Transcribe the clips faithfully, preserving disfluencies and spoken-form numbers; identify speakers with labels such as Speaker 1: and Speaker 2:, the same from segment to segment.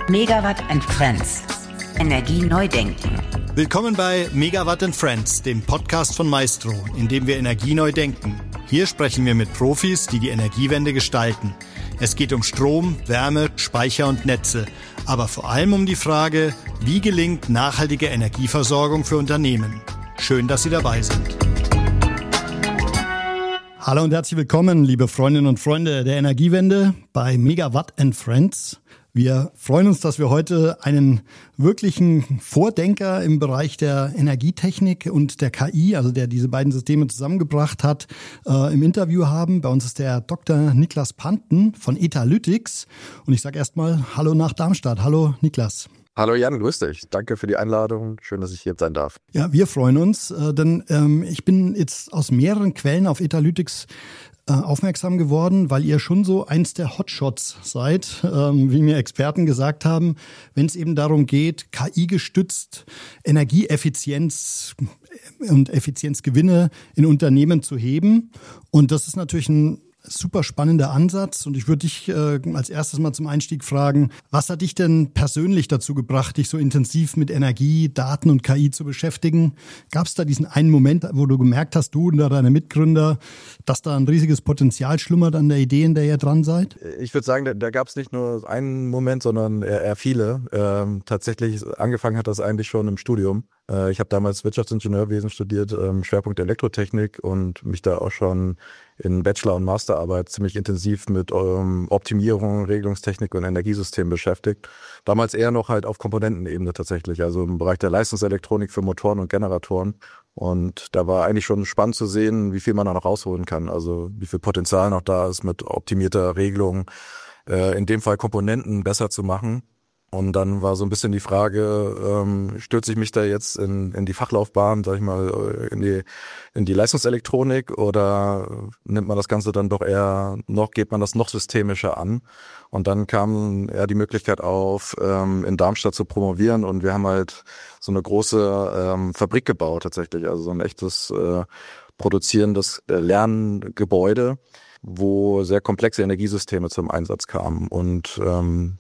Speaker 1: Megawatt and Friends. Energie neu denken.
Speaker 2: Willkommen bei Megawatt and Friends, dem Podcast von Maestro, in dem wir Energie neu denken. Hier sprechen wir mit Profis, die die Energiewende gestalten. Es geht um Strom, Wärme, Speicher und Netze, aber vor allem um die Frage, wie gelingt nachhaltige Energieversorgung für Unternehmen. Schön, dass Sie dabei sind. Hallo und herzlich willkommen, liebe Freundinnen und Freunde der Energiewende bei Megawatt and Friends. Wir freuen uns, dass wir heute einen wirklichen Vordenker im Bereich der Energietechnik und der K I, also der diese beiden Systeme zusammengebracht hat, äh, im Interview haben. Bei uns ist der Doktor Niklas Panten von Etalytics. Und ich sage erstmal Hallo nach Darmstadt. Hallo Niklas.
Speaker 3: Hallo Jan, grüß dich. Danke für die Einladung. Schön, dass ich hier sein darf.
Speaker 2: Ja, wir freuen uns, äh, denn ähm, ich bin jetzt aus mehreren Quellen auf Etalytics äh, aufmerksam geworden, weil ihr schon so eins der Hotshots seid, ähm, wie mir Experten gesagt haben, wenn es eben darum geht, K I-gestützt Energieeffizienz und Effizienzgewinne in Unternehmen zu heben. Und das ist natürlich ein super spannender Ansatz und ich würde dich äh, als erstes mal zum Einstieg fragen, was hat dich denn persönlich dazu gebracht, dich so intensiv mit Energie, Daten und K I zu beschäftigen? Gab es da diesen einen Moment, wo du gemerkt hast, du und deine Mitgründer, dass da ein riesiges Potenzial schlummert an der Idee, in der ihr dran seid?
Speaker 3: Ich würde sagen, da, da gab es nicht nur einen Moment, sondern eher, eher viele. Ähm, tatsächlich angefangen hat das eigentlich schon im Studium. Äh, ich habe damals Wirtschaftsingenieurwesen studiert, ähm, Schwerpunkt Elektrotechnik und mich da auch schon in Bachelor- und Masterarbeit ziemlich intensiv mit ähm, Optimierung, Regelungstechnik und Energiesystem beschäftigt. Damals eher noch halt auf Komponentenebene tatsächlich, also im Bereich der Leistungselektronik für Motoren und Generatoren. Und da war eigentlich schon spannend zu sehen, wie viel man da noch rausholen kann, also wie viel Potenzial noch da ist mit optimierter Regelung, äh, in dem Fall Komponenten besser zu machen. Und dann war so ein bisschen die Frage, ähm, stürze ich mich da jetzt in, in die Fachlaufbahn, sag ich mal, in die, in die Leistungselektronik oder nimmt man das Ganze dann doch eher noch, geht man das noch systemischer an? Und dann kam eher die Möglichkeit auf, ähm, in Darmstadt zu promovieren und wir haben halt so eine große ähm, Fabrik gebaut tatsächlich, also so ein echtes äh, produzierendes äh, Lerngebäude, wo sehr komplexe Energiesysteme zum Einsatz kamen und ähm,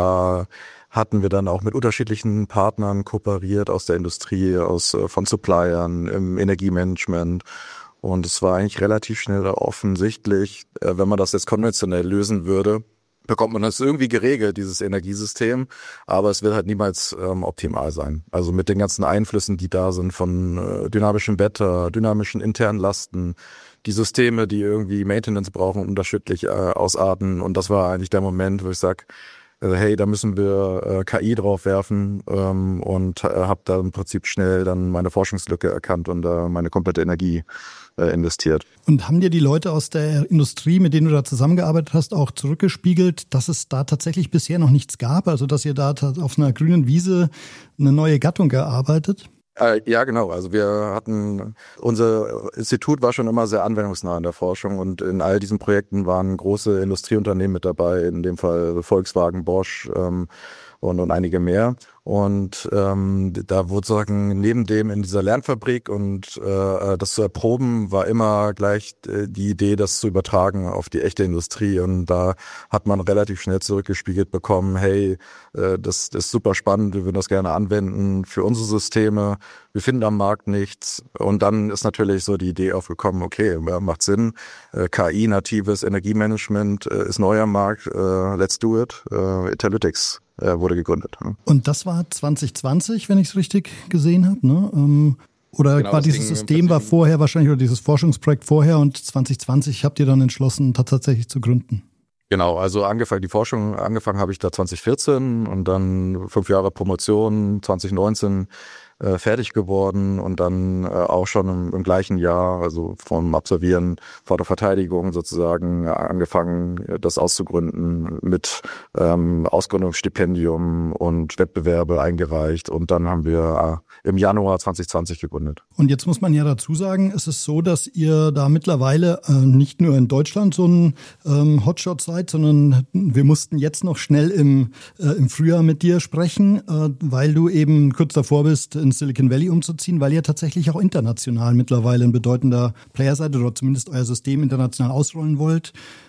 Speaker 3: da hatten wir dann auch mit unterschiedlichen Partnern kooperiert aus der Industrie, aus von Suppliern, im Energiemanagement. Und es war eigentlich relativ schnell offensichtlich, wenn man das jetzt konventionell lösen würde, bekommt man das irgendwie geregelt, dieses Energiesystem, aber es wird halt niemals ähm, optimal sein. Also mit den ganzen Einflüssen, die da sind von äh, dynamischem Wetter, dynamischen internen Lasten, die Systeme, die irgendwie Maintenance brauchen, unterschiedlich äh, ausarten. Und das war eigentlich der Moment, wo ich sage, Also hey, da müssen wir äh, K I drauf werfen ähm, und äh, habe da im Prinzip schnell dann meine Forschungslücke erkannt und äh, meine komplette Energie äh, investiert.
Speaker 2: Und haben dir die Leute aus der Industrie, mit denen du da zusammengearbeitet hast, auch zurückgespiegelt, dass es da tatsächlich bisher noch nichts gab? Also dass ihr da auf einer grünen Wiese eine neue Gattung erarbeitet?
Speaker 3: Äh, ja, genau. Also wir hatten, unser Institut war schon immer sehr anwendungsnah in der Forschung und in all diesen Projekten waren große Industrieunternehmen mit dabei, in dem Fall Volkswagen, Bosch ähm, und, und einige mehr. Und ähm, da wurde sagen, neben dem in dieser Lernfabrik und äh, das zu erproben, war immer gleich äh, die Idee, das zu übertragen auf die echte Industrie. Und da hat man relativ schnell zurückgespiegelt bekommen, hey, äh, das, das ist super spannend, wir würden das gerne anwenden für unsere Systeme. Wir finden am Markt nichts. Und dann ist natürlich so die Idee aufgekommen, okay, macht Sinn. Äh, K I-natives Energiemanagement äh, ist neu am Markt, äh, let's do it. Äh, Etalytics äh, wurde gegründet.
Speaker 2: Und das war zwanzig zwanzig, wenn ich es richtig gesehen habe, ne? Ähm, oder genau, war dieses System war vorher wahrscheinlich, oder dieses Forschungsprojekt vorher und zwanzig zwanzig habt ihr dann entschlossen, tatsächlich zu gründen?
Speaker 3: Genau, also angefangen, die Forschung, angefangen habe ich da zwanzig vierzehn und dann fünf Jahre Promotion, zwanzig neunzehn äh, fertig geworden und dann äh, auch schon im, im gleichen Jahr, also vom Absolvieren vor der Verteidigung sozusagen angefangen, das auszugründen mit ähm, Ausgründungsstipendium und Wettbewerbe eingereicht und dann haben wir äh, im Januar zwanzig zwanzig gegründet.
Speaker 2: Und jetzt muss man ja dazu sagen, es ist so, dass ihr da mittlerweile äh, nicht nur in Deutschland so ein ähm, Hotshot seid, sondern wir mussten jetzt noch schnell im, äh, im Frühjahr mit dir sprechen, äh, weil du eben kurz davor bist, in Silicon Valley umzuziehen, weil ihr tatsächlich auch international mittlerweile ein bedeutender Player seid oder zumindest euer System international ausrollen wollt.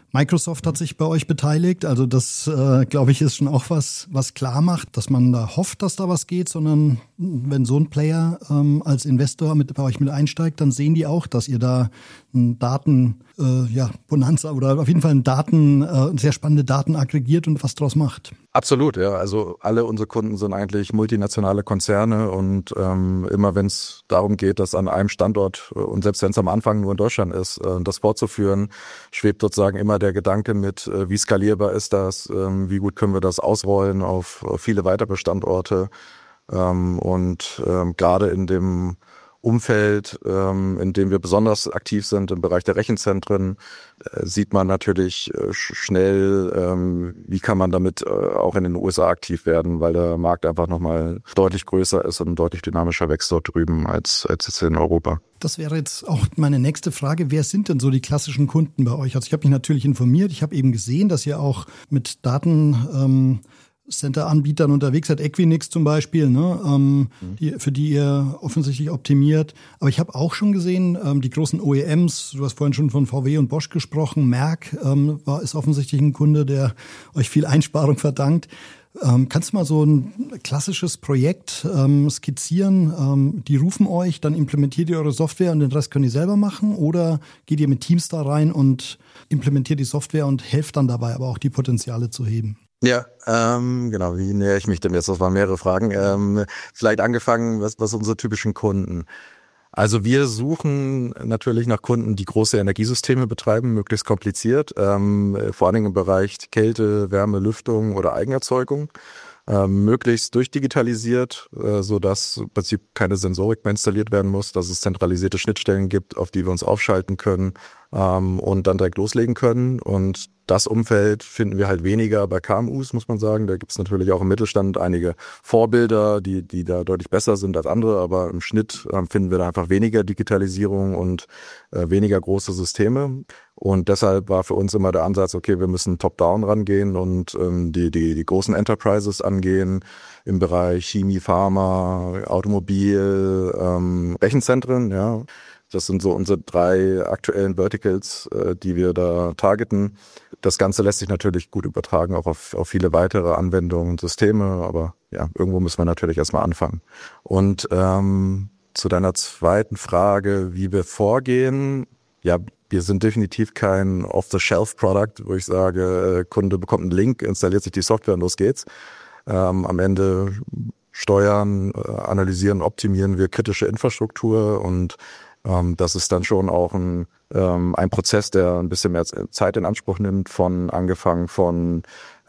Speaker 2: Microsoft hat sich bei euch beteiligt, also das, äh, glaube ich, ist schon auch was, was klar macht, dass man da hofft, dass da was geht, sondern wenn so ein Player ähm, als Investor mit bei euch mit einsteigt, dann sehen die auch, dass ihr da ein Daten, äh, ja, Bonanza oder auf jeden Fall ein Daten, äh, sehr spannende Daten aggregiert und was draus macht.
Speaker 3: Absolut, ja. Also alle unsere Kunden sind eigentlich multinationale Konzerne und ähm, immer wenn es darum geht, dass an einem Standort und selbst wenn es am Anfang nur in Deutschland ist, äh, das fortzuführen, schwebt sozusagen immer der Gedanke mit, äh, wie skalierbar ist das, ähm, wie gut können wir das ausrollen auf, auf viele weitere Standorte ähm, und ähm, gerade in dem Umfeld, ähm, in dem wir besonders aktiv sind, im Bereich der Rechenzentren, äh, sieht man natürlich äh, schnell, ähm, wie kann man damit äh, auch in den U S A aktiv werden, weil der Markt einfach nochmal deutlich größer ist und deutlich dynamischer wächst dort drüben als, als jetzt in Europa.
Speaker 2: Das wäre jetzt auch meine nächste Frage. Wer sind denn so die klassischen Kunden bei euch? Also ich habe mich natürlich informiert. Ich habe eben gesehen, dass ihr auch mit Daten ähm, Center-Anbietern unterwegs seid, Equinix zum Beispiel, ne, ähm, mhm. die, für die ihr offensichtlich optimiert. Aber ich habe auch schon gesehen, ähm, die großen O E Ms, du hast vorhin schon von V W und Bosch gesprochen, Merck ähm, war, ist offensichtlich ein Kunde, der euch viel Einsparung verdankt. Ähm, kannst du mal so ein klassisches Projekt ähm, skizzieren? Ähm, die rufen euch, dann implementiert ihr eure Software und den Rest könnt ihr selber machen? Oder geht ihr mit Teams da rein und implementiert die Software und helft dann dabei, aber auch die Potenziale zu heben?
Speaker 3: Ja, ähm, genau, wie nähere ich mich dem jetzt? Das waren mehrere Fragen. Ähm, vielleicht angefangen, was, was unsere typischen Kunden? Also wir suchen natürlich nach Kunden, die große Energiesysteme betreiben, möglichst kompliziert, ähm, vor allen Dingen im Bereich Kälte, Wärme, Lüftung oder Eigenerzeugung. Ähm, möglichst durchdigitalisiert, äh, so dass im Prinzip keine Sensorik mehr installiert werden muss, dass es zentralisierte Schnittstellen gibt, auf die wir uns aufschalten können ähm, und dann direkt loslegen können. Und das Umfeld finden wir halt weniger bei K M Us, muss man sagen. Da gibt es natürlich auch im Mittelstand einige Vorbilder, die die da deutlich besser sind als andere, aber im Schnitt äh, finden wir da einfach weniger Digitalisierung und äh, weniger große Systeme. Und deshalb war für uns immer der Ansatz, okay, wir müssen top-down rangehen und ähm, die, die, die großen Enterprises angehen im Bereich Chemie, Pharma, Automobil, ähm, Rechenzentren, ja. Das sind so unsere drei aktuellen Verticals, äh, die wir da targeten. Das Ganze lässt sich natürlich gut übertragen, auch auf, auf viele weitere Anwendungen und Systeme, aber ja, irgendwo müssen wir natürlich erstmal anfangen. Und ähm, zu deiner zweiten Frage, wie wir vorgehen, ja, wir sind definitiv kein Off-the-Shelf-Product, wo ich sage, äh, Kunde bekommt einen Link, installiert sich die Software und los geht's. Ähm, am Ende steuern, äh, analysieren, optimieren wir kritische Infrastruktur und ähm, das ist dann schon auch ein, ähm, ein Prozess, der ein bisschen mehr Zeit in Anspruch nimmt, von angefangen von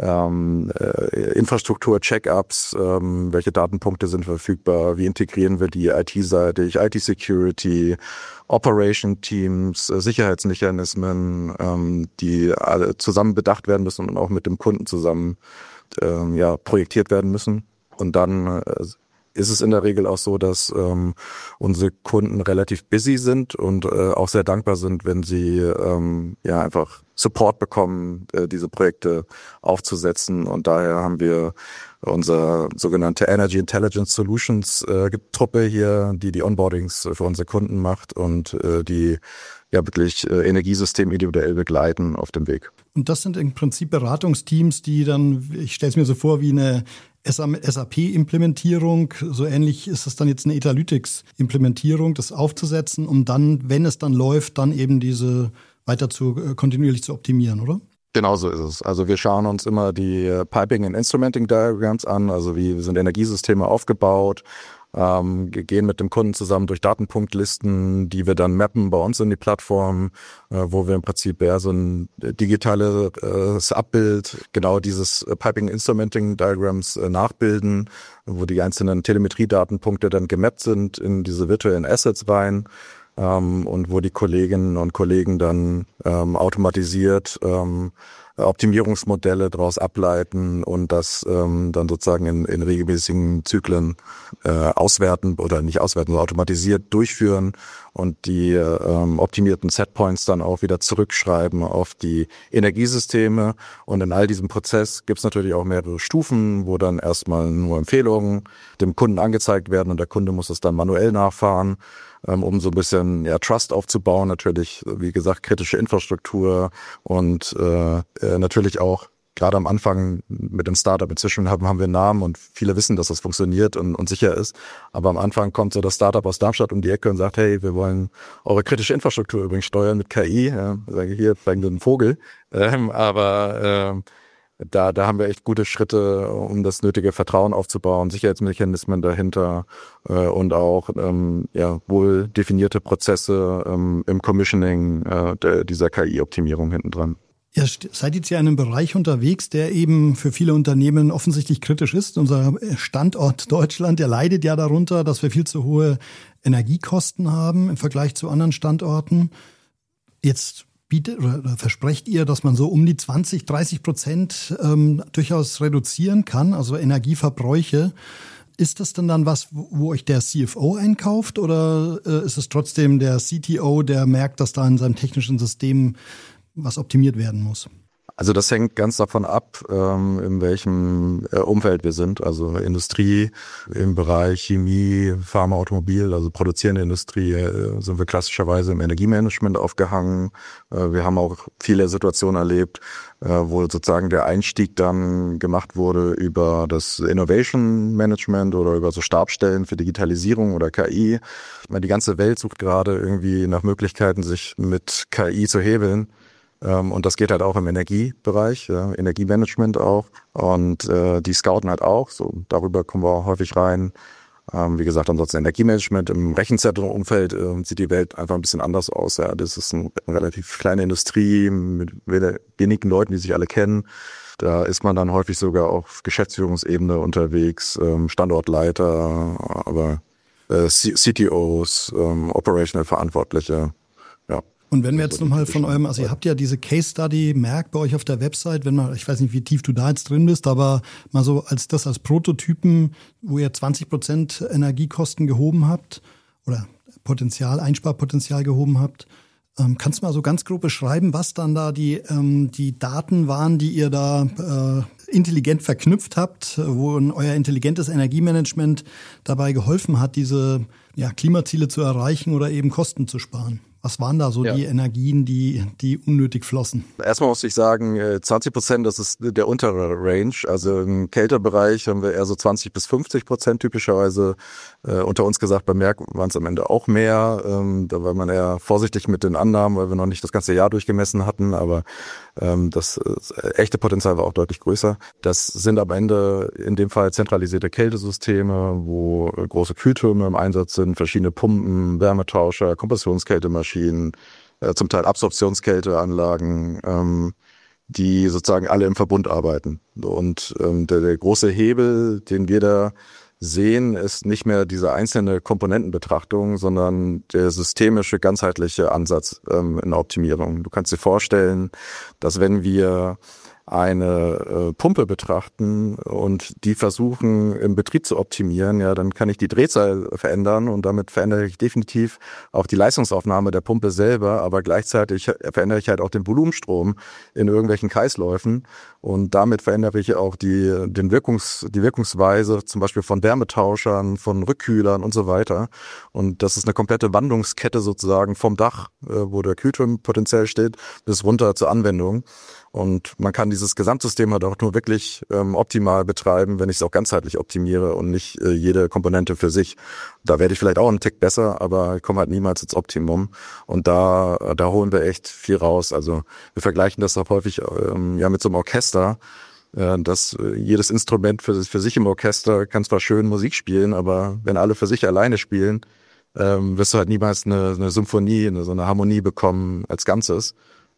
Speaker 3: ähm, äh, Infrastruktur-Check-ups, ähm, welche Datenpunkte sind verfügbar, wie integrieren wir die I T-seitig, I T-Security, Operation-Teams, äh, Sicherheitsmechanismen, ähm, die alle zusammen bedacht werden müssen und auch mit dem Kunden zusammen ähm, ja, projektiert werden müssen. Und dann äh, ist es in der Regel auch so, dass ähm, unsere Kunden relativ busy sind und äh, auch sehr dankbar sind, wenn sie ähm, ja einfach Support bekommen, äh, diese Projekte aufzusetzen. Und daher haben wir unsere sogenannte Energy Intelligence Solutions äh, Truppe hier, die die Onboardings für unsere Kunden macht und äh, die ja wirklich äh, Energiesystem individuell begleiten auf dem Weg.
Speaker 2: Und das sind im Prinzip Beratungsteams, die dann, ich stelle es mir so vor, wie eine S A P-Implementierung, so ähnlich ist es dann jetzt eine Etalytics-Implementierung, das aufzusetzen, um dann, wenn es dann läuft, dann eben diese weiter zu kontinuierlich zu optimieren, oder?
Speaker 3: Genau so ist es. Also wir schauen uns immer die Piping and Instrumenting Diagrams an, also wie sind Energiesysteme aufgebaut, ähm, gehen mit dem Kunden zusammen durch Datenpunktlisten, die wir dann mappen bei uns in die Plattform, äh, wo wir im Prinzip eher so ein digitales äh, Abbild genau dieses äh, Piping Instrumenting Diagrams äh, nachbilden, wo die einzelnen Telemetriedatenpunkte dann gemappt sind in diese virtuellen Assets rein. Ähm, und wo die Kolleginnen und Kollegen dann ähm, automatisiert ähm, Optimierungsmodelle daraus ableiten und das ähm, dann sozusagen in, in regelmäßigen Zyklen äh, auswerten oder nicht auswerten, sondern automatisiert durchführen und die ähm, optimierten Setpoints dann auch wieder zurückschreiben auf die Energiesysteme. Und in all diesem Prozess gibt es natürlich auch mehrere Stufen, wo dann erstmal nur Empfehlungen dem Kunden angezeigt werden und der Kunde muss es dann manuell nachfahren, ähm, um so ein bisschen ja, Trust aufzubauen. Natürlich, wie gesagt, kritische Infrastruktur und äh, äh, natürlich auch gerade am Anfang mit dem Startup, inzwischen haben, haben wir einen Namen und viele wissen, dass das funktioniert und, und sicher ist. Aber am Anfang kommt so das Startup aus Darmstadt um die Ecke und sagt, hey, wir wollen eure kritische Infrastruktur übrigens steuern mit K I. Ja, sage ich hier, zeigen wir einen Vogel. Ähm, aber ähm, da, da haben wir echt gute Schritte, um das nötige Vertrauen aufzubauen, Sicherheitsmechanismen dahinter äh, und auch ähm, ja, wohl definierte Prozesse ähm, im Commissioning äh, der, dieser K I-Optimierung hinten dran.
Speaker 2: Ihr seid jetzt ja in einem Bereich unterwegs, der eben für viele Unternehmen offensichtlich kritisch ist. Unser Standort Deutschland, der leidet ja darunter, dass wir viel zu hohe Energiekosten haben im Vergleich zu anderen Standorten. Jetzt bietet oder versprecht ihr, dass man so um die zwanzig, dreißig Prozent ähm, durchaus reduzieren kann, also Energieverbräuche. Ist das denn dann was, wo euch der C F O einkauft oder äh, ist es trotzdem der C T O, der merkt, dass da in seinem technischen System was optimiert werden muss?
Speaker 3: Also das hängt ganz davon ab, ähm, in welchem äh, Umfeld wir sind. Also Industrie im Bereich Chemie, Pharma, Automobil, also produzierende Industrie, äh, sind wir klassischerweise im Energiemanagement aufgehangen. Äh, wir haben auch viele Situationen erlebt, äh, wo sozusagen der Einstieg dann gemacht wurde über das Innovation Management oder über so Stabsstellen für Digitalisierung oder K I. Ich meine, die ganze Welt sucht gerade irgendwie nach Möglichkeiten, sich mit K I zu hebeln. Und das geht halt auch im Energiebereich, ja, Energiemanagement auch. Und äh, die scouten halt auch, so darüber kommen wir auch häufig rein. Ähm, wie gesagt, ansonsten Energiemanagement im Rechenzentrum-Umfeld äh, sieht die Welt einfach ein bisschen anders aus. Ja, das ist eine relativ kleine Industrie mit wenigen Leuten, die sich alle kennen. Da ist man dann häufig sogar auf Geschäftsführungsebene unterwegs, ähm, Standortleiter, aber äh, C T Os, ähm, Operational Verantwortliche, ja.
Speaker 2: Und wenn wir jetzt nochmal von eurem, also ihr habt ja diese Case Study Merck bei euch auf der Website, wenn man, ich weiß nicht, wie tief du da jetzt drin bist, aber mal so als das als Prototypen, wo ihr zwanzig Prozent Energiekosten gehoben habt oder Potenzial, Einsparpotenzial gehoben habt. Ähm, kannst du mal so ganz grob beschreiben, was dann da die, ähm, die Daten waren, die ihr da äh, intelligent verknüpft habt, wo euer intelligentes Energiemanagement dabei geholfen hat, diese ja, Klimaziele zu erreichen oder eben Kosten zu sparen? Was waren da so ja. die Energien, die, die unnötig flossen?
Speaker 3: Erstmal muss ich sagen, zwanzig Prozent, das ist der untere Range. Also im Kältebereich haben wir eher so zwanzig bis fünfzig Prozent typischerweise. Äh, unter uns gesagt, bei Merck waren es am Ende auch mehr. Ähm, da war man eher vorsichtig mit den Annahmen, weil wir noch nicht das ganze Jahr durchgemessen hatten. Aber ähm, das, das echte Potenzial war auch deutlich größer. Das sind am Ende in dem Fall zentralisierte Kältesysteme, wo große Kühltürme im Einsatz sind, verschiedene Pumpen, Wärmetauscher, Kompressionskältemaschinen, äh, zum Teil Absorptionskälteanlagen, ähm, die sozusagen alle im Verbund arbeiten. Und ähm, der, der große Hebel, den wir da sehen, ist nicht mehr diese einzelne Komponentenbetrachtung, sondern der systemische, ganzheitliche Ansatz ähm, in der Optimierung. Du kannst dir vorstellen, dass wenn wir eine äh, Pumpe betrachten und die versuchen im Betrieb zu optimieren, ja, dann kann ich die Drehzahl verändern und damit verändere ich definitiv auch die Leistungsaufnahme der Pumpe selber, aber gleichzeitig verändere ich halt auch den Volumenstrom in irgendwelchen Kreisläufen und damit verändere ich auch die, den Wirkungs, die Wirkungsweise zum Beispiel von Wärmetauschern, von Rückkühlern und so weiter. Und das ist eine komplette Wandlungskette sozusagen vom Dach, äh, wo der Kühlturm potenziell steht, bis runter zur Anwendung. Und man kann dieses Gesamtsystem halt auch nur wirklich ähm, optimal betreiben, wenn ich es auch ganzheitlich optimiere und nicht äh, jede Komponente für sich. Da werde ich vielleicht auch einen Tick besser, aber ich komme halt niemals ins Optimum. Und da da holen wir echt viel raus. Also wir vergleichen das auch häufig ähm, ja mit so einem Orchester. Äh, dass äh, jedes Instrument für, für sich im Orchester kann zwar schön Musik spielen, aber wenn alle für sich alleine spielen, ähm, wirst du halt niemals eine, eine Symphonie, eine, so eine Harmonie bekommen als Ganzes.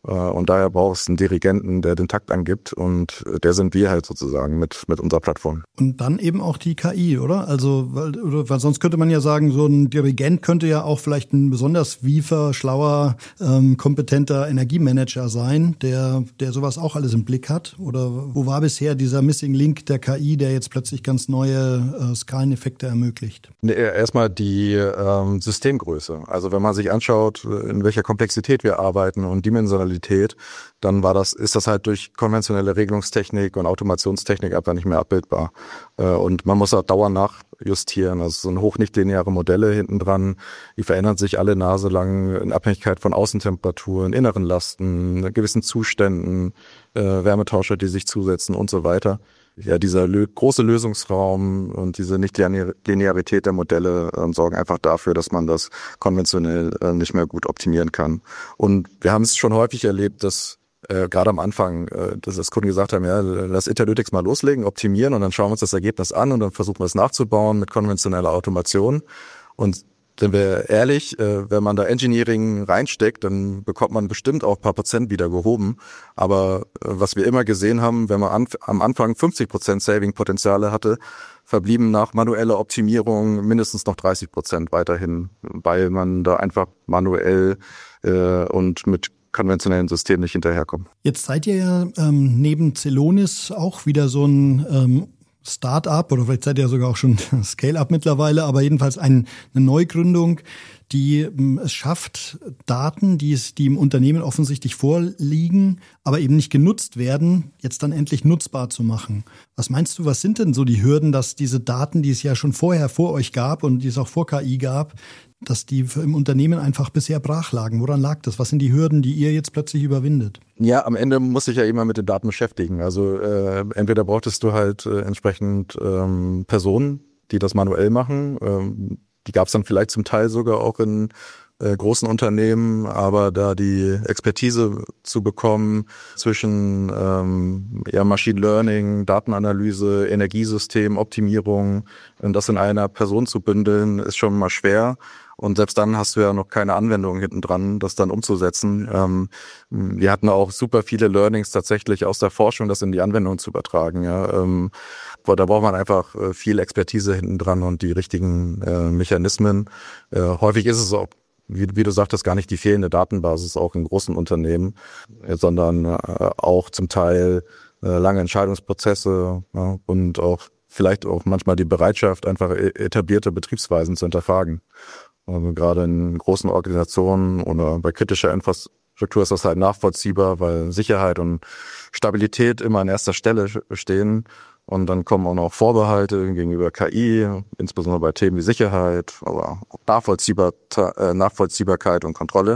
Speaker 3: Und daher brauchst du einen Dirigenten, der den Takt angibt, und der sind wir halt sozusagen mit mit unserer Plattform.
Speaker 2: Und dann eben auch die K I, oder? Also, weil, oder, weil sonst könnte man ja sagen, so ein Dirigent könnte ja auch vielleicht ein besonders wiefer, schlauer, ähm, kompetenter Energiemanager sein, der der sowas auch alles im Blick hat. Oder wo war bisher dieser Missing Link der K I, der jetzt plötzlich ganz neue äh, Skaleneffekte ermöglicht?
Speaker 3: Nee, erstmal die ähm, Systemgröße. Also wenn man sich anschaut, in welcher Komplexität wir arbeiten und Dimensionalität, dann war das, ist das halt durch konventionelle Regelungstechnik und Automationstechnik einfach nicht mehr abbildbar. Und man muss auch dauernd nachjustieren. Also so ein hochnichtlineare Modelle hinten dran, die verändern sich alle Nase lang in Abhängigkeit von Außentemperaturen, inneren Lasten, gewissen Zuständen, äh, Wärmetauscher, die sich zusetzen und so weiter. Ja, dieser lö- große Lösungsraum und diese Nicht-Linearität der Modelle äh, sorgen einfach dafür, dass man das konventionell äh, nicht mehr gut optimieren kann. Und wir haben es schon häufig erlebt, dass äh, gerade am Anfang, äh, dass das Kunden gesagt haben, ja, lass Italytics mal loslegen, optimieren, und dann schauen wir uns das Ergebnis an und dann versuchen wir es nachzubauen mit konventioneller Automation. Und sind wir ehrlich, wenn man da Engineering reinsteckt, dann bekommt man bestimmt auch ein paar Prozent wieder gehoben. Aber was wir immer gesehen haben, wenn man am Anfang fünfzig Prozent Saving-Potenziale hatte, verblieben nach manueller Optimierung mindestens noch dreißig Prozent weiterhin, weil man da einfach manuell äh, und mit konventionellen Systemen nicht hinterherkommt.
Speaker 2: Jetzt seid ihr ja ähm, neben Celonis auch wieder so ein ähm Start-up, oder vielleicht seid ihr ja sogar auch schon Scale-up mittlerweile, aber jedenfalls ein, eine Neugründung, die ähm, es schafft, Daten, die es, die im Unternehmen offensichtlich vorliegen, aber eben nicht genutzt werden, jetzt dann endlich nutzbar zu machen. Was meinst du, was sind denn so die Hürden, dass diese Daten, die es ja schon vorher vor euch gab und die es auch vor K I gab, dass die im Unternehmen einfach bisher brach lagen? Woran lag das? Was sind die Hürden, die ihr jetzt plötzlich überwindet?
Speaker 3: Ja, am Ende muss ich ja immer mit den Daten beschäftigen. Also äh, entweder brauchtest du halt äh, entsprechend ähm, Personen, die das manuell machen. Ähm, die gab es dann vielleicht zum Teil sogar auch in äh, großen Unternehmen, aber da die Expertise zu bekommen zwischen ähm, ja, Machine Learning, Datenanalyse, Energiesystem, Optimierung, und das in einer Person zu bündeln, ist schon mal schwer. Und selbst dann hast du ja noch keine Anwendung hinten dran, das dann umzusetzen. Ähm, wir hatten auch super viele Learnings tatsächlich aus der Forschung, das in die Anwendung zu übertragen. Ja, ähm, da braucht man einfach äh, viel Expertise hinten dran und die richtigen äh, Mechanismen. Äh, häufig ist es auch, wie, wie du sagtest, gar nicht die fehlende Datenbasis auch in großen Unternehmen, äh, sondern äh, auch zum Teil äh, lange Entscheidungsprozesse, ja, und auch vielleicht auch manchmal die Bereitschaft, einfach etablierte Betriebsweisen zu hinterfragen. Also gerade in großen Organisationen oder bei kritischer Infrastruktur ist das halt nachvollziehbar, weil Sicherheit und Stabilität immer an erster Stelle stehen. Und dann kommen auch noch Vorbehalte gegenüber K I, insbesondere bei Themen wie Sicherheit, aber auch Nachvollziehbar, äh, Nachvollziehbarkeit und Kontrolle.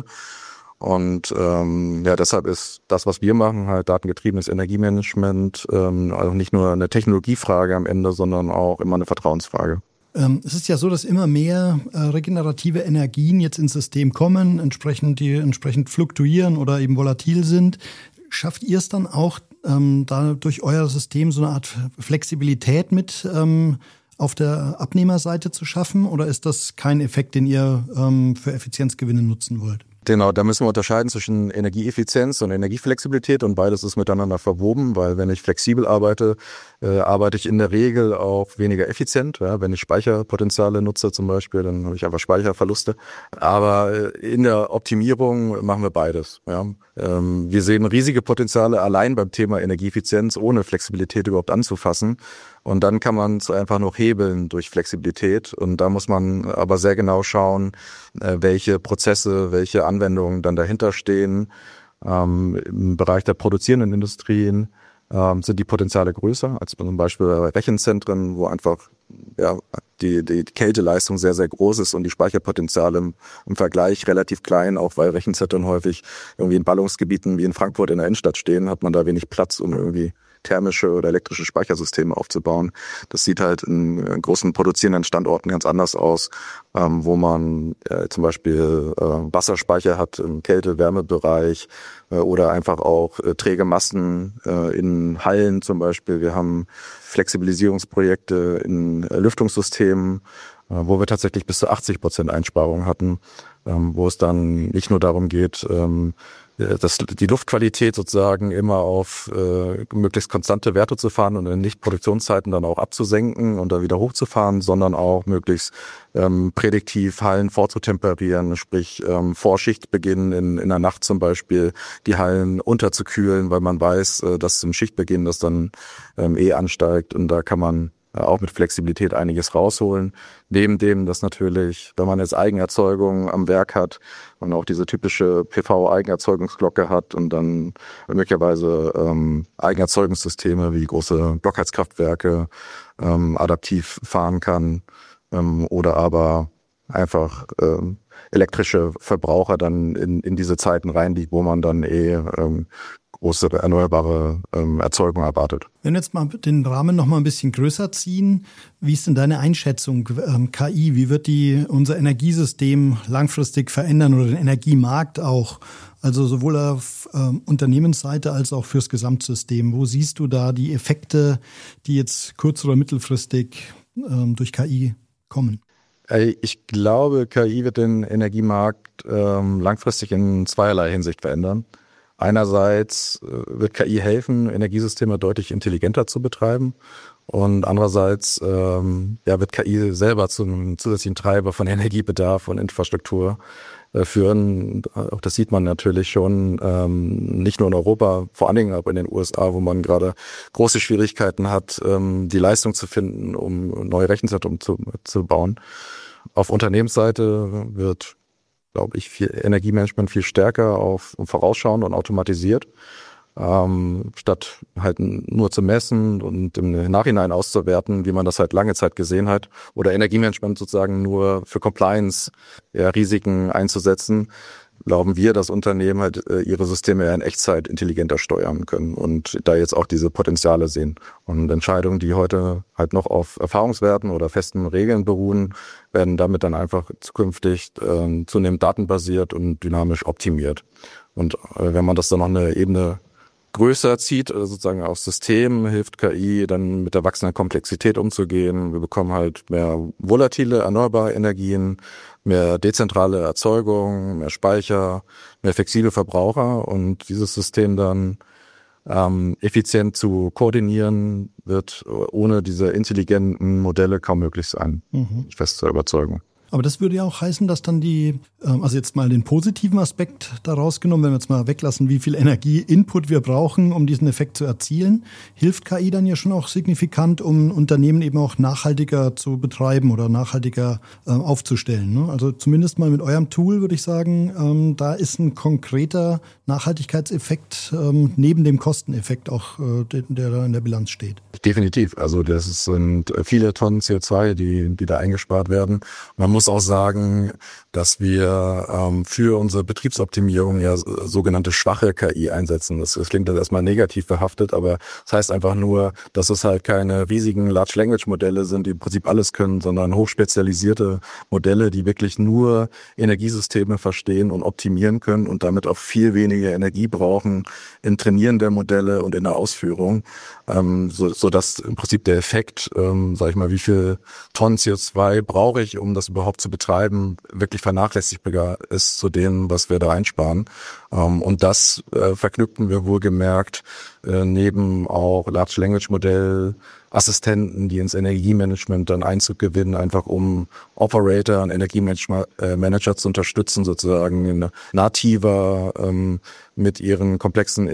Speaker 3: Und ähm, ja, deshalb ist das, was wir machen, halt datengetriebenes Energiemanagement, ähm, also nicht nur eine Technologiefrage am Ende, sondern auch immer eine Vertrauensfrage.
Speaker 2: Ähm, es ist ja so, dass immer mehr äh, regenerative Energien jetzt ins System kommen, entsprechend die entsprechend fluktuieren oder eben volatil sind. Schafft ihr es dann auch, ähm, da durch euer System so eine Art Flexibilität mit ähm, auf der Abnehmerseite zu schaffen, oder ist das kein Effekt, den ihr ähm, für Effizienzgewinne nutzen wollt?
Speaker 3: Genau, da müssen wir unterscheiden zwischen Energieeffizienz und Energieflexibilität, und beides ist miteinander verwoben, weil wenn ich flexibel arbeite, äh, arbeite ich in der Regel auch weniger effizient. Ja, wenn ich Speicherpotenziale nutze zum Beispiel, dann habe ich einfach Speicherverluste. Aber äh, in der Optimierung machen wir beides. Ja. Ähm, wir sehen riesige Potenziale allein beim Thema Energieeffizienz, ohne Flexibilität überhaupt anzufassen. Und dann kann man es einfach noch hebeln durch Flexibilität. Und da muss man aber sehr genau schauen, welche Prozesse, welche Anwendungen dann dahinter stehen. Ähm, im Bereich der produzierenden Industrien ähm, sind die Potenziale größer als zum Beispiel bei Rechenzentren, wo einfach ja, die, die Kälteleistung sehr, sehr groß ist und die Speicherpotenziale im, im Vergleich relativ klein, auch weil Rechenzentren häufig irgendwie in Ballungsgebieten wie in Frankfurt in der Innenstadt stehen, hat man da wenig Platz, um irgendwie thermische oder elektrische Speichersysteme aufzubauen. Das sieht halt in, in großen produzierenden Standorten ganz anders aus, ähm, wo man äh, zum Beispiel äh, Wasserspeicher hat im Kälte-Wärme-Bereich äh, oder einfach auch äh, träge Massen äh, in Hallen zum Beispiel. Wir haben Flexibilisierungsprojekte in äh, Lüftungssystemen, äh, wo wir tatsächlich bis zu achtzig Prozent Einsparungen hatten, ähm, wo es dann nicht nur darum geht, ähm, das, die Luftqualität sozusagen immer auf äh, möglichst konstante Werte zu fahren und in Nicht-Produktionszeiten dann auch abzusenken und dann wieder hochzufahren, sondern auch möglichst ähm, prädiktiv Hallen vorzutemperieren, sprich ähm, vor Schichtbeginn in, in der Nacht zum Beispiel die Hallen unterzukühlen, weil man weiß, äh, dass zum Schichtbeginn das dann ähm, eh ansteigt und da kann man auch mit Flexibilität einiges rausholen. Neben dem, dass natürlich, wenn man jetzt Eigenerzeugung am Werk hat und auch diese typische P V-Eigenerzeugungsglocke hat und dann möglicherweise ähm, Eigenerzeugungssysteme wie große Blockheizkraftwerke ähm, adaptiv fahren kann ähm, oder aber einfach ähm, elektrische Verbraucher dann in, in diese Zeiten reinliegt, wo man dann eh ähm, große erneuerbare ähm, Erzeugung erwartet.
Speaker 2: Wenn wir jetzt mal den Rahmen noch mal ein bisschen größer ziehen, wie ist denn deine Einschätzung, ähm, K I, wie wird die unser Energiesystem langfristig verändern oder den Energiemarkt auch? Also sowohl auf ähm, Unternehmensseite als auch fürs Gesamtsystem. Wo siehst du da die Effekte, die jetzt kurz- oder mittelfristig ähm, durch K I kommen?
Speaker 3: Ich glaube, K I wird den Energiemarkt ähm, langfristig in zweierlei Hinsicht verändern. Einerseits wird K I helfen, Energiesysteme deutlich intelligenter zu betreiben und andererseits ähm, ja, wird K I selber zum zusätzlichen Treiber von Energiebedarf und Infrastruktur äh, führen. Auch das sieht man natürlich schon, ähm, nicht nur in Europa, vor allen Dingen aber in den U S A, wo man gerade große Schwierigkeiten hat, ähm, die Leistung zu finden, um neue Rechenzentren zu, zu bauen. Auf Unternehmensseite wird, glaube ich, viel Energiemanagement viel stärker auf vorausschauend und automatisiert, ähm, statt halt nur zu messen und im Nachhinein auszuwerten, wie man das halt lange Zeit gesehen hat, oder Energiemanagement sozusagen nur für Compliance ja, Risiken einzusetzen, glauben wir, dass Unternehmen halt äh, ihre Systeme in Echtzeit intelligenter steuern können und da jetzt auch diese Potenziale sehen. Und Entscheidungen, die heute halt noch auf Erfahrungswerten oder festen Regeln beruhen, werden damit dann einfach zukünftig äh, zunehmend datenbasiert und dynamisch optimiert. Und äh, wenn man das dann noch eine Ebene größer zieht, also sozusagen aufs System, hilft K I dann mit der wachsenden Komplexität umzugehen. Wir bekommen halt mehr volatile, erneuerbare Energien, mehr dezentrale Erzeugung, mehr Speicher, mehr flexible Verbraucher und dieses System dann ähm, effizient zu koordinieren, wird ohne diese intelligenten Modelle kaum möglich sein, mhm. fest zur Überzeugung.
Speaker 2: Aber das würde ja auch heißen, dass dann die, also jetzt mal den positiven Aspekt daraus genommen, wenn wir jetzt mal weglassen, wie viel Energie-Input wir brauchen, um diesen Effekt zu erzielen, hilft K I dann ja schon auch signifikant, um Unternehmen eben auch nachhaltiger zu betreiben oder nachhaltiger äh, aufzustellen. Ne? Also zumindest mal mit eurem Tool würde ich sagen, ähm, da ist ein konkreter Nachhaltigkeitseffekt ähm, neben dem Kosteneffekt auch, äh, der, der da in der Bilanz steht.
Speaker 3: Definitiv. Also das sind viele Tonnen C O zwei, die, die da eingespart werden. Man muss auch sagen, dass wir ähm, für unsere Betriebsoptimierung ja sogenannte schwache K I einsetzen. Das, das klingt dann erstmal negativ behaftet, aber das heißt einfach nur, dass es halt keine riesigen Large Language Modelle sind, die im Prinzip alles können, sondern hochspezialisierte Modelle, die wirklich nur Energiesysteme verstehen und optimieren können und damit auch viel weniger Energie brauchen im Trainieren der Modelle und in der Ausführung, ähm, so, so dass im Prinzip der Effekt, ähm, sag ich mal, wie viel Tonnen C O zwei brauche ich, um das überhaupt zu betreiben, wirklich vernachlässigbar ist zu dem, was wir da einsparen. Ähm, und das äh, verknüpfen wir wohlgemerkt äh, neben auch Large Language Modell Assistenten, die ins Energiemanagement dann Einzug gewinnen, einfach um Operator und Energiemanager zu unterstützen, sozusagen nativer ähm, mit ihren komplexen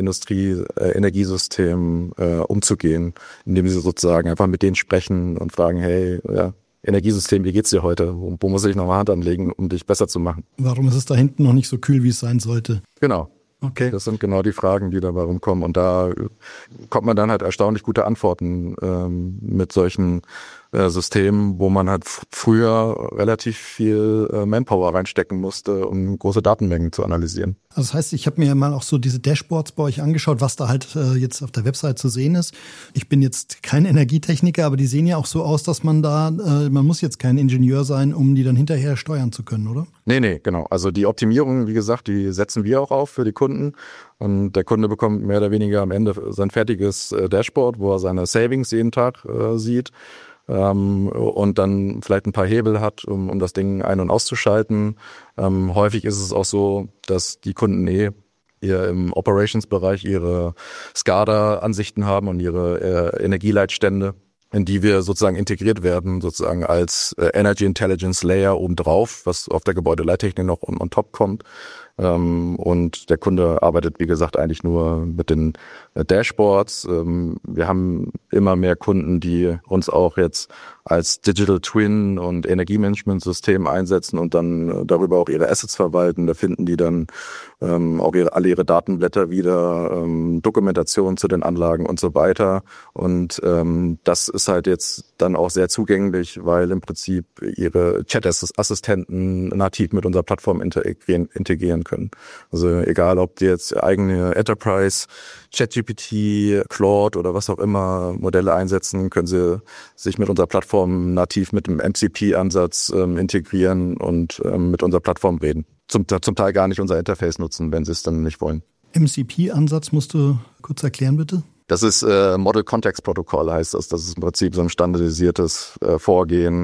Speaker 3: Industrie-Energiesystemen äh, umzugehen, indem sie sozusagen einfach mit denen sprechen und fragen, hey, ja, Energiesystem, wie geht's dir heute? Wo, wo muss ich noch mal Hand anlegen, um dich besser zu machen?
Speaker 2: Warum ist es da hinten noch nicht so kühl, wie es sein sollte?
Speaker 3: Genau.
Speaker 2: Okay.
Speaker 3: Das sind genau die Fragen, die dabei rumkommen. Und da kommt man dann halt erstaunlich gute Antworten ähm, mit solchen äh, Systemen, wo man halt f- früher relativ viel äh, Manpower reinstecken musste, um große Datenmengen zu analysieren.
Speaker 2: Also das heißt, ich habe mir mal auch so diese Dashboards bei euch angeschaut, was da halt äh, jetzt auf der Website zu sehen ist. Ich bin jetzt kein Energietechniker, aber die sehen ja auch so aus, dass man da, äh, man muss jetzt kein Ingenieur sein, um die dann hinterher steuern zu können, oder?
Speaker 3: Nee, nee, genau. Also die Optimierung, wie gesagt, die setzen wir auch auf für die Kunden. Und der Kunde bekommt mehr oder weniger am Ende sein fertiges äh, Dashboard, wo er seine Savings jeden Tag äh, sieht. Ähm, und dann vielleicht ein paar Hebel hat, um, um das Ding ein- und auszuschalten. Ähm, häufig ist es auch so, dass die Kunden eh ihr im Operations-Bereich ihre SCADA-Ansichten haben und ihre äh, Energieleitstände, in die wir sozusagen integriert werden, sozusagen als äh, Energy Intelligence Layer obendrauf, was auf der Gebäudeleittechnik noch on, on top kommt. Ähm, und der Kunde arbeitet, wie gesagt, eigentlich nur mit den äh, Dashboards. Ähm, wir haben immer mehr Kunden, die uns auch jetzt als Digital Twin und Energiemanagement-System einsetzen und dann äh, darüber auch ihre Assets verwalten. Da finden die dann ähm, auch ihre, alle ihre Datenblätter wieder, ähm, Dokumentation zu den Anlagen und so weiter. Und ähm, das ist halt jetzt dann auch sehr zugänglich, weil im Prinzip ihre Chat-Assistenten nativ mit unserer Plattform integrieren, integrieren können. Also egal, ob die jetzt eigene Enterprise, ChatGPT, Claude oder was auch immer Modelle einsetzen, können sie sich mit unserer Plattform nativ mit dem M C P-Ansatz ähm, integrieren und ähm, mit unserer Plattform reden. Zum, zum Teil gar nicht unser Interface nutzen, wenn sie es dann nicht wollen.
Speaker 2: M C P-Ansatz musst du kurz erklären, bitte?
Speaker 3: Das ist äh, Model Context Protocol, heißt das. Das ist im Prinzip so ein standardisiertes äh, Vorgehen,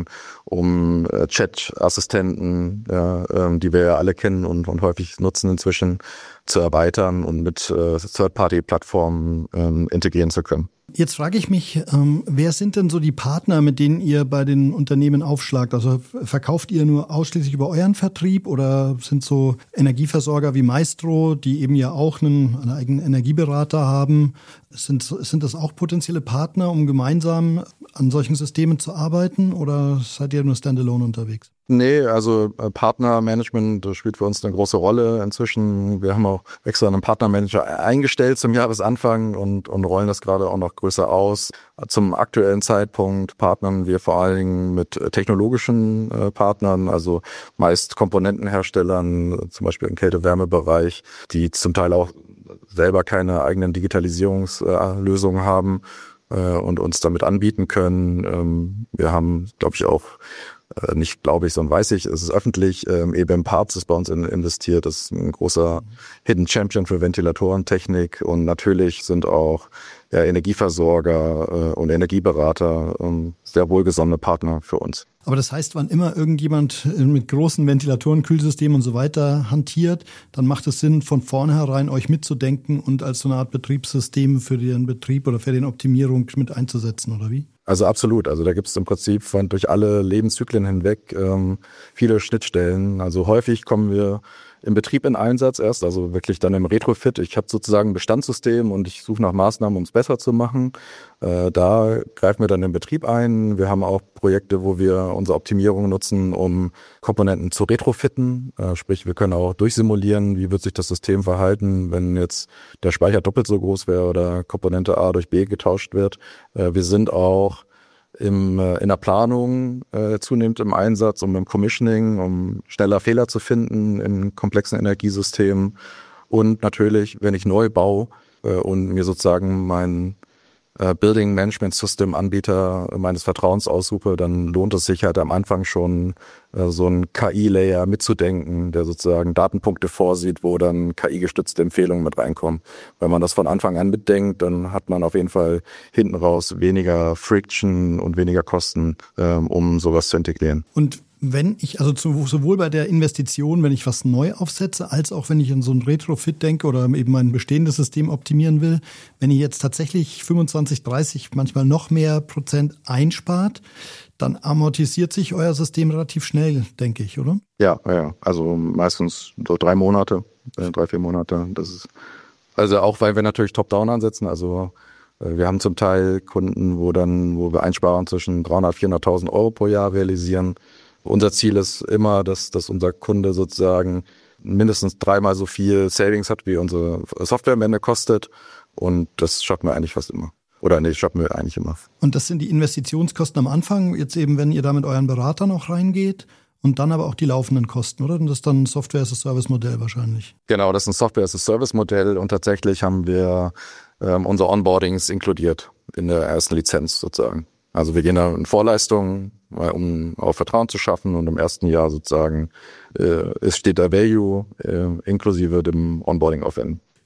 Speaker 3: um äh, Chat-Assistenten, ja, ähm, die wir ja alle kennen und, und häufig nutzen inzwischen, zu erweitern und mit äh, Third-Party-Plattformen ähm, integrieren zu können.
Speaker 2: Jetzt frage ich mich, ähm, wer sind denn so die Partner, mit denen ihr bei den Unternehmen aufschlagt? Also verkauft ihr nur ausschließlich über euren Vertrieb oder sind so Energieversorger wie Maestro, die eben ja auch einen, einen eigenen Energieberater haben, sind, sind das auch potenzielle Partner, um gemeinsam an solchen Systemen zu arbeiten oder seid ihr nur standalone unterwegs?
Speaker 3: Nee, also Partnermanagement, das spielt für uns eine große Rolle inzwischen. Wir haben auch extra einen Partnermanager eingestellt zum Jahresanfang und, und rollen das gerade auch noch größer aus. Zum aktuellen Zeitpunkt partnern wir vor allen Dingen mit technologischen äh, Partnern, also meist Komponentenherstellern, zum Beispiel im Kälte-Wärme-Bereich, die zum Teil auch selber keine eigenen Digitalisierungslösungen haben äh, und uns damit anbieten können. Ähm, wir haben, glaube ich, auch nicht glaube ich, sondern weiß ich, es ist öffentlich, ähm, E B M Parts ist bei uns in, investiert, das ist ein großer Hidden Champion für Ventilatorentechnik und natürlich sind auch ja, Energieversorger äh, und Energieberater ähm, sehr wohlgesonnene Partner für uns.
Speaker 2: Aber das heißt, wann immer irgendjemand mit großen Ventilatoren, Kühlsystemen und so weiter hantiert, dann macht es Sinn, von vornherein euch mitzudenken und als so eine Art Betriebssystem für den Betrieb oder für den Optimierung mit einzusetzen, oder wie?
Speaker 3: Also absolut. Also da gibt es im Prinzip von durch alle Lebenszyklen hinweg ähm, viele Schnittstellen. Also häufig kommen wir im Betrieb in Einsatz erst, also wirklich dann im Retrofit. Ich habe sozusagen ein Bestandssystem und ich suche nach Maßnahmen, um es besser zu machen. Äh, da greifen wir dann den Betrieb ein. Wir haben auch Projekte, wo wir unsere Optimierung nutzen, um Komponenten zu retrofitten. Äh, sprich, wir können auch durchsimulieren, wie wird sich das System verhalten, wenn jetzt der Speicher doppelt so groß wäre oder Komponente A durch B getauscht wird. Äh, wir sind auch Im, in der Planung äh, zunehmend im Einsatz, um im Commissioning, um schneller Fehler zu finden in komplexen Energiesystemen. Und natürlich, wenn ich neu baue äh, und mir sozusagen mein äh, Building Management System Anbieter meines Vertrauens aussuche, dann lohnt es sich halt am Anfang schon äh, so einen K I-Layer mitzudenken, der sozusagen Datenpunkte vorsieht, wo dann K I-gestützte Empfehlungen mit reinkommen. Wenn man das von Anfang an mitdenkt, dann hat man auf jeden Fall hinten raus weniger Friction und weniger Kosten, ähm, um sowas zu integrieren.
Speaker 2: Und wenn ich, also zu, sowohl bei der Investition, wenn ich was neu aufsetze, als auch wenn ich in so ein Retrofit denke oder eben mein bestehendes System optimieren will, wenn ihr jetzt tatsächlich fünfundzwanzig, dreißig, manchmal noch mehr Prozent einspart, dann amortisiert sich euer System relativ schnell, denke ich, oder?
Speaker 3: Ja, ja, also meistens so drei Monate, äh, drei, vier Monate. Das ist also auch, weil wir natürlich Top-Down ansetzen, also wir haben zum Teil Kunden, wo dann, wo wir Einsparungen zwischen dreihundert, vierhunderttausend Euro pro Jahr realisieren. Unser Ziel ist immer, dass, dass unser Kunde sozusagen mindestens dreimal so viel Savings hat, wie unsere Software am Ende kostet. Und das schaffen wir eigentlich fast immer. Oder nee, schaffen wir eigentlich immer.
Speaker 2: Und das sind die Investitionskosten am Anfang, jetzt eben, wenn ihr da mit euren Beratern auch reingeht. Und dann aber auch die laufenden Kosten, oder? Und das ist dann ein Software-as-a-Service-Modell wahrscheinlich.
Speaker 3: Genau, das ist ein Software-as-a-Service-Modell. Und tatsächlich haben wir ähm, unsere Onboardings inkludiert in der ersten Lizenz sozusagen. Also wir gehen da in Vorleistungen, um auch Vertrauen zu schaffen und im ersten Jahr sozusagen äh, es steht da Value äh, inklusive dem Onboarding-Aufwand.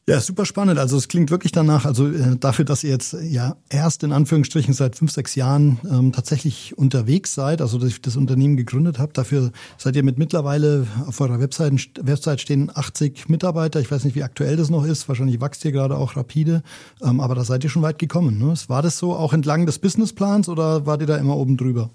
Speaker 2: Ja, super spannend. Also es klingt wirklich danach, also äh, dafür, dass ihr jetzt ja erst in Anführungsstrichen seit fünf, sechs Jahren ähm, tatsächlich unterwegs seid, also dass ihr das Unternehmen gegründet habt, dafür seid ihr mit mittlerweile auf eurer Webseite, Website stehen achtzig Mitarbeiter. Ich weiß nicht, wie aktuell das noch ist. Wahrscheinlich wächst ihr gerade auch rapide. Ähm, aber da seid ihr schon weit gekommen. Ne? War das so auch entlang des Businessplans oder wart ihr da immer oben drüber?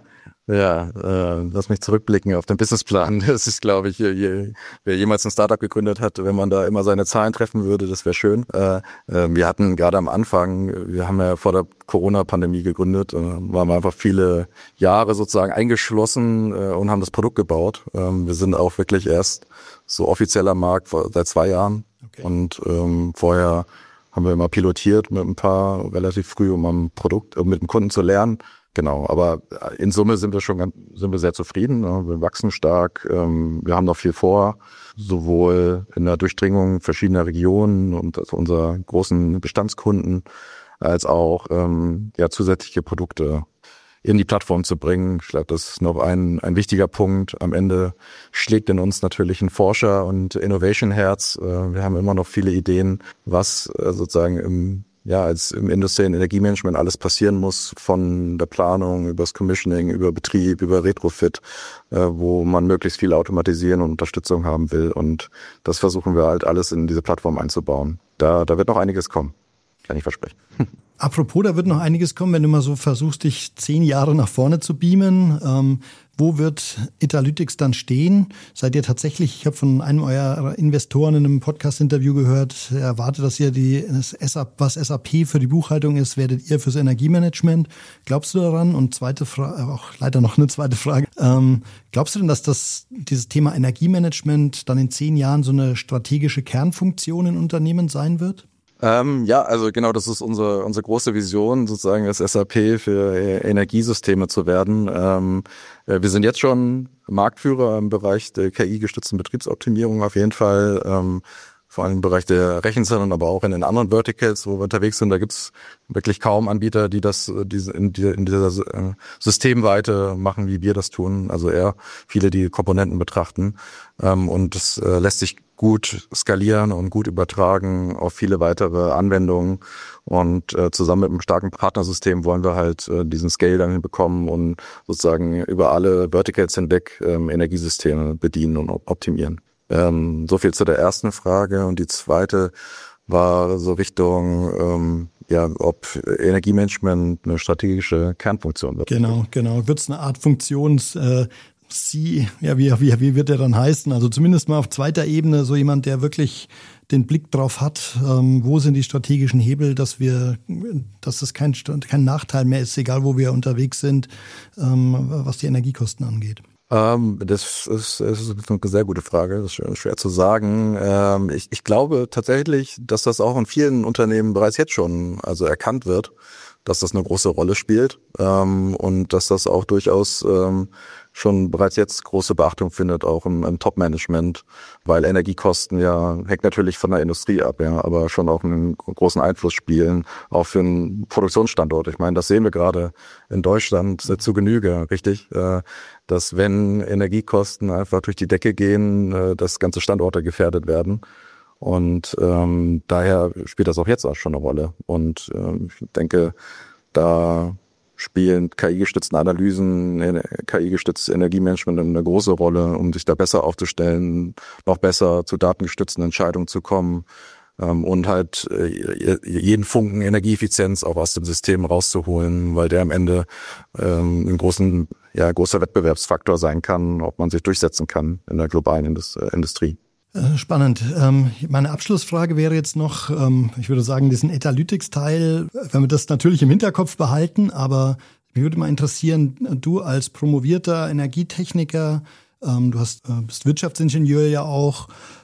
Speaker 3: Ja, äh, lass mich zurückblicken auf den Businessplan. Das ist, glaube ich, je, wer jemals ein Startup gegründet hat, wenn man da immer seine Zahlen treffen würde, das wäre schön. Äh, äh, wir hatten gerade am Anfang, wir haben ja vor der Corona-Pandemie gegründet, äh, waren wir einfach viele Jahre sozusagen eingeschlossen äh, und haben das Produkt gebaut. Ähm, wir sind auch wirklich erst so offiziell am Markt vor, seit zwei Jahren. Okay. Und ähm, vorher haben wir immer pilotiert mit ein paar relativ früh, um am Produkt, um mit dem Kunden zu lernen. Genau, aber in Summe sind wir schon ganz, sind wir sehr zufrieden. Wir wachsen stark. Wir haben noch viel vor, sowohl in der Durchdringung verschiedener Regionen und also unserer großen Bestandskunden, als auch ja zusätzliche Produkte in die Plattform zu bringen. Ich glaube, das ist noch ein ein wichtiger Punkt. Am Ende schlägt in uns natürlich ein Forscher- und Innovation-Herz. Wir haben immer noch viele Ideen, was sozusagen im ja, als im industriellen Energiemanagement alles passieren muss, von der Planung über das Commissioning, über Betrieb, über Retrofit, äh, wo man möglichst viel automatisieren und Unterstützung haben will. Und das versuchen wir halt alles in diese Plattform einzubauen. Da, da wird noch einiges kommen, kann ich versprechen.
Speaker 2: Apropos, da wird noch einiges kommen, wenn du mal so versuchst, dich zehn Jahre nach vorne zu beamen. Ähm, wo wird Etalytics dann stehen? Seid ihr tatsächlich, ich habe von einem eurer Investoren in einem Podcast-Interview gehört, er erwartet, dass ihr die, das S A P, was S A P für die Buchhaltung ist, werdet ihr fürs Energiemanagement. Glaubst du daran? Und zweite Frage, auch leider noch eine zweite Frage. Ähm, glaubst du denn, dass das, dieses Thema Energiemanagement dann in zehn Jahren so eine strategische Kernfunktion in Unternehmen sein wird?
Speaker 3: Ähm, ja, also genau, das ist unsere unsere große Vision, sozusagen das S A P für Energiesysteme zu werden. Ähm, wir sind jetzt schon Marktführer im Bereich der K I-gestützten Betriebsoptimierung auf jeden Fall, ähm, vor allem im Bereich der Rechenzentren, aber auch in den anderen Verticals, wo wir unterwegs sind. Da gibt's wirklich kaum Anbieter, die das diese in, die, in dieser Systemweite machen, wie wir das tun. Also eher viele, die Komponenten betrachten. Ähm, und das äh, lässt sich gut skalieren und gut übertragen auf viele weitere Anwendungen. Und äh, zusammen mit einem starken Partnersystem wollen wir halt äh, diesen Scale dann hinbekommen und sozusagen über alle Verticals hinweg ähm, Energiesysteme bedienen und optimieren. Ähm, so viel zu der ersten Frage. Und die zweite war so Richtung, ähm, ja, ob Energiemanagement eine strategische Kernfunktion wird.
Speaker 2: Genau, genau. Wird es eine Art Funktions... Äh Sie, ja, wie, wie, wie wird der dann heißen? Also zumindest mal auf zweiter Ebene so jemand, der wirklich den Blick drauf hat, ähm, wo sind die strategischen Hebel, dass wir, dass es kein, kein Nachteil mehr ist, egal wo wir unterwegs sind, ähm, was die Energiekosten angeht.
Speaker 3: Ähm, das ist, das ist eine sehr gute Frage, das ist schwer, schwer zu sagen. Ähm, ich, ich glaube tatsächlich, dass das auch in vielen Unternehmen bereits jetzt schon also erkannt wird, dass das eine große Rolle spielt ähm, und dass das auch durchaus ähm, schon bereits jetzt große Beachtung findet, auch im, im Top-Management, weil Energiekosten ja, hängt natürlich von der Industrie ab, ja, aber schon auch einen großen Einfluss spielen, auch für einen Produktionsstandort. Ich meine, das sehen wir gerade in Deutschland äh, zu Genüge, richtig, äh, dass wenn Energiekosten einfach durch die Decke gehen, äh, dass ganze Standorte gefährdet werden. Und ähm, daher spielt das auch jetzt auch schon eine Rolle. Und ähm, ich denke, da spielen K I-gestützte Analysen, K I-gestütztes Energiemanagement eine große Rolle, um sich da besser aufzustellen, noch besser zu datengestützten Entscheidungen zu kommen ähm, und halt äh, jeden Funken Energieeffizienz auch aus dem System rauszuholen, weil der am Ende ähm, ein großen, ja, großer Wettbewerbsfaktor sein kann, ob man sich durchsetzen kann in der globalen Indus- äh, Industrie.
Speaker 2: Spannend. Meine Abschlussfrage wäre jetzt noch, ich würde sagen, diesen Etalytics-Teil, wenn wir das natürlich im Hinterkopf behalten, aber mich würde mal interessieren, du als promovierter Energietechniker, du hast, bist Wirtschaftsingenieur ja auch,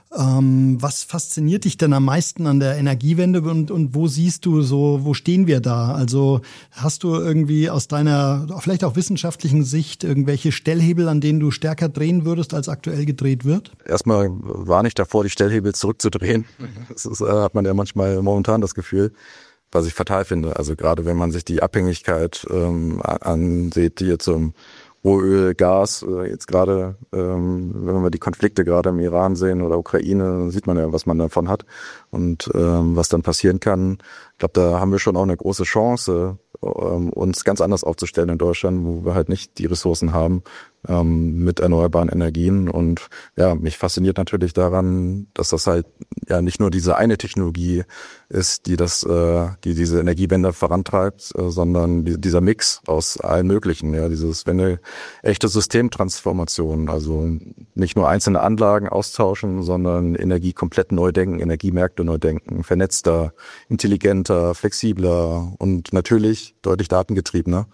Speaker 2: was fasziniert dich denn am meisten an der Energiewende und, und wo siehst du so, wo stehen wir da? Also hast du irgendwie aus deiner, vielleicht auch wissenschaftlichen Sicht irgendwelche Stellhebel, an denen du stärker drehen würdest, als aktuell gedreht wird?
Speaker 3: Erstmal warne ich davor, die Stellhebel zurückzudrehen. Das ist, äh, hat man ja manchmal momentan das Gefühl, was ich fatal finde. Also gerade wenn man sich die Abhängigkeit ähm, ansieht, die jetzt zum Rohöl, Gas, äh, jetzt gerade, ähm, wenn wir die Konflikte gerade im Iran sehen oder Ukraine, sieht man ja, was man davon hat und ähm, was dann passieren kann. Ich glaube, da haben wir schon auch eine große Chance, ähm, uns ganz anders aufzustellen in Deutschland, wo wir halt nicht die Ressourcen haben ähm, mit erneuerbaren Energien. Und ja, mich fasziniert natürlich daran, dass das halt ja nicht nur diese eine Technologie ist, die das, äh, die diese Energiewende vorantreibt, äh, sondern die, dieser Mix aus allen möglichen, ja, dieses wenn eine echte Systemtransformation, also nicht nur einzelne Anlagen austauschen, sondern Energie komplett neu denken, Energiemärkte neu denken, vernetzter, intelligenter, flexibler und natürlich deutlich datengetriebener.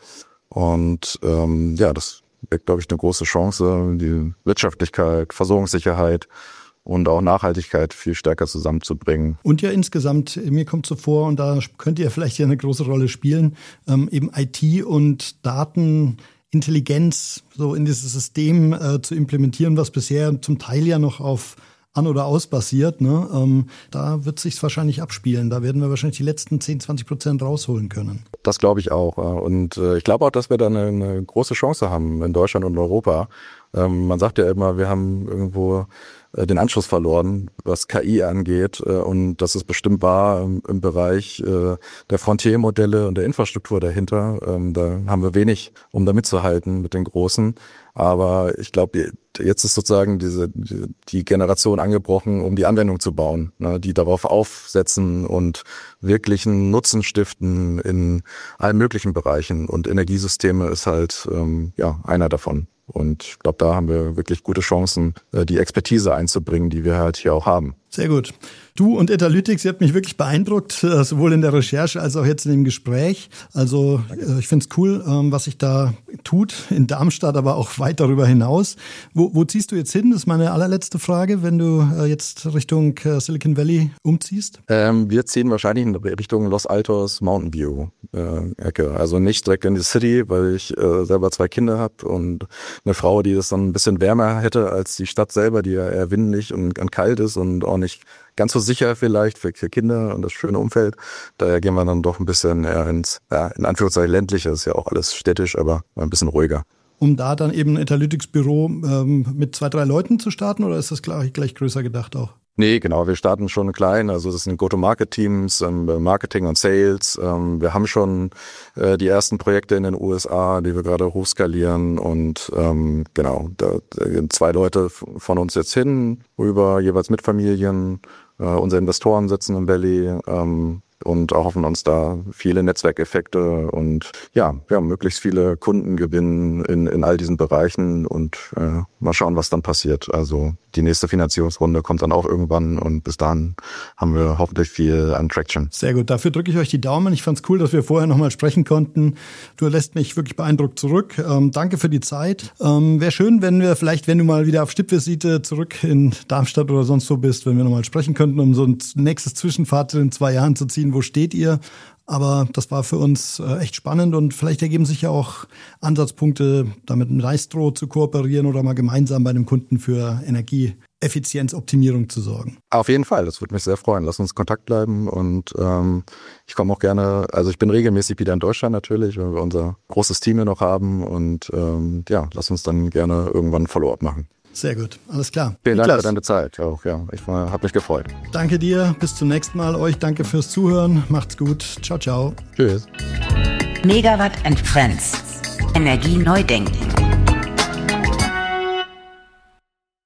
Speaker 3: Und ähm, ja, das wäre, glaube ich, eine große Chance, die Wirtschaftlichkeit, Versorgungssicherheit und auch Nachhaltigkeit viel stärker zusammenzubringen.
Speaker 2: Und ja insgesamt, mir kommt so vor, und da könnt ihr vielleicht ja eine große Rolle spielen, ähm, eben I T und Datenintelligenz so in dieses System äh, zu implementieren, was bisher zum Teil ja noch auf an- oder aus basiert. Ne? Ähm, da wird es sich wahrscheinlich abspielen. Da werden wir wahrscheinlich die letzten zehn, zwanzig Prozent rausholen können.
Speaker 3: Das glaube ich auch. Und äh, ich glaube auch, dass wir da eine, eine große Chance haben in Deutschland und Europa. Ähm, man sagt ja immer, wir haben irgendwo den Anschluss verloren, was K I angeht. Und das ist bestimmt wahr im Bereich der Frontier-Modelle und der Infrastruktur dahinter. Da haben wir wenig, um da mitzuhalten mit den Großen. Aber ich glaube, jetzt ist sozusagen diese die Generation angebrochen, um die Anwendung zu bauen, ne, die darauf aufsetzen und wirklichen Nutzen stiften in allen möglichen Bereichen. Und Energiesysteme ist halt ähm, ja einer davon. Und ich glaube, da haben wir wirklich gute Chancen, die Expertise einzubringen, die wir halt hier auch haben.
Speaker 2: Sehr gut. Du und Etalytics, ihr habt mich wirklich beeindruckt, sowohl in der Recherche als auch jetzt in dem Gespräch. Also ich finde es cool, was sich da tut in Darmstadt, aber auch weit darüber hinaus. Wo, wo ziehst du jetzt hin? Das ist meine allerletzte Frage, wenn du jetzt Richtung Silicon Valley umziehst.
Speaker 3: Ähm, wir ziehen wahrscheinlich in Richtung Los Altos, Mountain View äh, Ecke. Also nicht direkt in die City, weil ich äh, selber zwei Kinder habe und eine Frau, die das dann ein bisschen wärmer hätte als die Stadt selber, die ja eher windig und, und kalt ist und auch nicht ganz so sicher vielleicht für Kinder und das schöne Umfeld. Daher gehen wir dann doch ein bisschen eher ins, ja, in Anführungszeichen ländliche, ist ja auch alles städtisch, aber ein bisschen ruhiger.
Speaker 2: Um da dann eben ein Etalytics-Büro ähm, mit zwei, drei Leuten zu starten oder ist das gleich, gleich größer gedacht auch?
Speaker 3: Nee, genau, wir starten schon klein, also das sind Go-to-Market-Teams, ähm, Marketing und Sales. Ähm, wir haben schon äh, die ersten Projekte in den U S A, die wir gerade hochskalieren und ähm, genau, da, da gehen zwei Leute von uns jetzt hin, rüber, jeweils mit Familien. Äh, unsere Investoren sitzen im Valley ähm, und erhoffen uns da viele Netzwerkeffekte und ja, ja möglichst viele Kunden gewinnen in, in all diesen Bereichen und äh, mal schauen, was dann passiert. Also die nächste Finanzierungsrunde kommt dann auch irgendwann und bis dahin haben wir hoffentlich viel an Traction.
Speaker 2: Sehr gut, dafür drücke ich euch die Daumen. Ich fand es cool, dass wir vorher nochmal sprechen konnten. Du lässt mich wirklich beeindruckt zurück. Ähm, danke für die Zeit. Ähm, wäre schön, wenn wir vielleicht, wenn du mal wieder auf Stippvisite zurück in Darmstadt oder sonst wo bist, wenn wir nochmal sprechen könnten, um so ein nächstes Zwischenfazit in zwei Jahren zu ziehen. Wo steht ihr? Aber das war für uns äh, echt spannend und vielleicht ergeben sich ja auch Ansatzpunkte, damit mit Maestro zu kooperieren oder mal gemeinsam bei einem Kunden für Energieeffizienzoptimierung zu sorgen.
Speaker 3: Auf jeden Fall, das würde mich sehr freuen. Lass uns in Kontakt bleiben und ähm, ich komme auch gerne, also ich bin regelmäßig wieder in Deutschland natürlich, weil wir unser großes Team hier noch haben und ähm, ja, lass uns dann gerne irgendwann ein Follow-up machen.
Speaker 2: Sehr gut, alles klar.
Speaker 3: Vielen Dank
Speaker 2: Niklas,
Speaker 3: für deine Zeit auch, ja. Ich habe mich gefreut.
Speaker 2: Danke dir, bis zum nächsten Mal. Euch danke fürs Zuhören. Macht's gut. Ciao, ciao.
Speaker 3: Tschüss.
Speaker 1: Megawatt and Friends. Energie neu denken.